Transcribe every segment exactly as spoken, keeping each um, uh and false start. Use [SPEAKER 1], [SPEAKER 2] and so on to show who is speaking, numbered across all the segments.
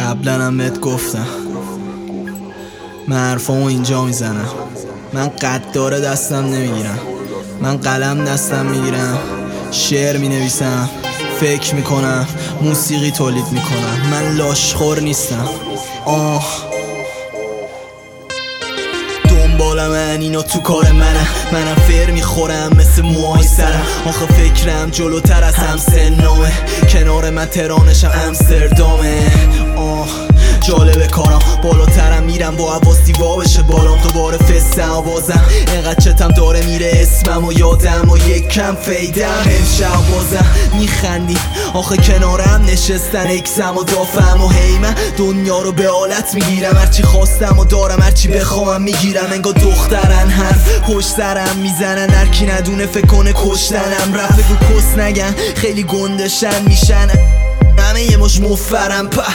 [SPEAKER 1] قبلا هم بهت گفتم من حرفامو اینجا میزنم. من قداره دستم نمیگیرم، من قلم دستم میگیرم، شعر مینویسم، فکر میکنم، موسیقی تولید میکنم. من لاشخور نیستم. آه دنبال من اینا تو کار منم، منم فر میخورم مثل موهای سرم. آخه فکرم جلوتر از همسنامه، کنار من ترانشم امستردامه. آه جالبه کارم، بالاترم میرم با حواس دیوا بشه بالام. دوباره فستم آوازم، اینقدر چتم داره میره اسمم و یادم و یک کم فیدم. امشب بازم میخندیم، آخه کنارم نشستن اکسم و دافم و هی من دنیا رو به حالت میگیرم. هرچی خواستم و دارم، هرچی بخوام میگیرم. انگار دخترن حرف پشت سرم میزنن، هرکی ندونه فکر کنه کشتنم. رفت بگو کس نگن، خیلی گندشن میشن همه یه مش مفرم. په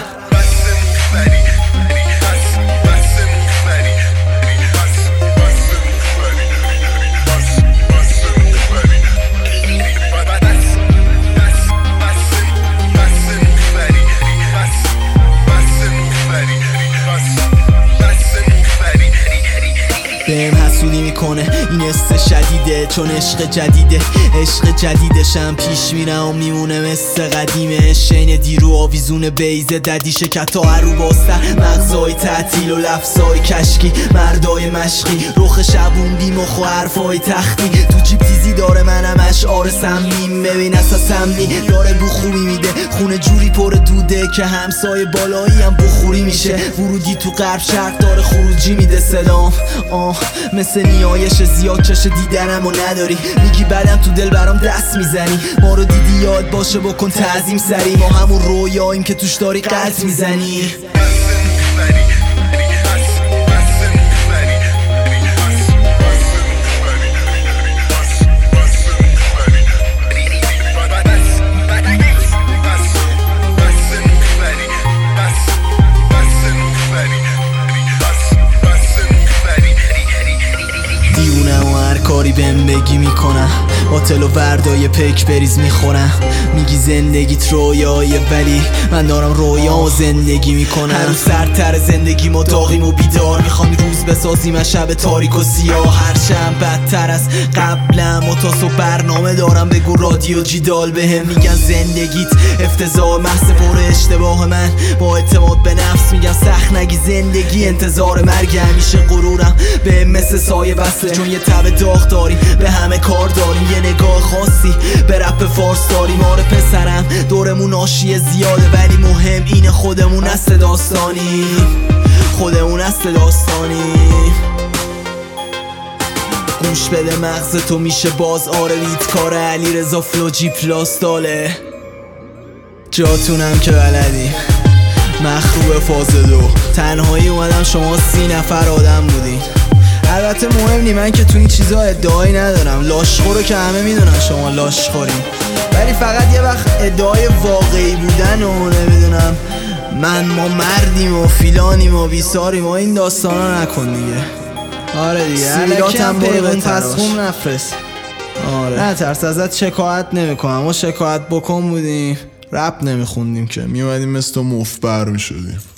[SPEAKER 1] بهم حسودی میکنه این است شدیده، چون عشق جدیده. عشق جدیدشم پیش میرم و میمونه مثل قدیمه. شین دیرو آویزون بیزه ددی شکتا هرو باستر، مغزای تعطیل و لفظای کشکی، مردای مشقی، رخ شبون بیمخ و حرفای تختی. تو جیب تیزی داره منم اشعار سمیم، ببین اساس سمنی داره بو خوبی میده. خونه جوری پر دوده که همسای بالایی هم بخوری میشه. ورودی تو غرب شرق داره خروجی میده صدام. آه مثل نیایش زیاد چش دیدنم و نداری، میگی بعدم تو دل برام دست میزنی. ما رو دیدی یاد باشه بکن تعظیم سری، ما همون رویاییم که توش داری قلط میزنی. کاری بهم بگی میکنم، با تل و وردای پک بریز میخورم. میگی زندگیت رویایه، ولی من دارم رویا و زندگی میکنم. هر روز سرتر زندگی ما داغیم و بیدار، میخوام روز بسازیم شب تاریک و سیاه. هرچند بدتر از قبلم و تا صبح برنامه دارم. بگو رادیو جیدال بهم میگن زندگیت افتضاح، محض پر اشتباه. من با اعتماد به نفس میگم سخت نگی زندگی انتظار مرگ. همیشه غرورم به مثل سایه بسته، چون یه تب داغ داریم به همه کار داریم. یه نگاه خاصی به رپ فارس داریم. آره پسرم دورمون آشیه زیاده، ولی مهم اینه خودمون اصل داستانی، خودمون اصل داستانی. گوش بده مغز تو میشه باز. آره بیت کار علی رضا فلو جی پلاس داله. جاتونم که بلدی مخروب فاز دو، تنهایی اومدم شما سی نفر آدم بودین. البته مهم نی، من که تو این چیزا ادعایی ندارم. لاشخورو که همه میدونن شما لاشخورین، ولی فقط یه وقت ادعای واقعی بودن و نمیدونم من ما مردیم و فیلانیم و بیساریم و این داستانا نکن دیگه. آره دیگه سیلاتم پیغون تسخوم نفرست. آره نه ترس ازت شکایت نمیکنم، ما شکایت بکن بودیم رپ نمیخوندیم که میومدیم مثل تو مفبر میشدیم.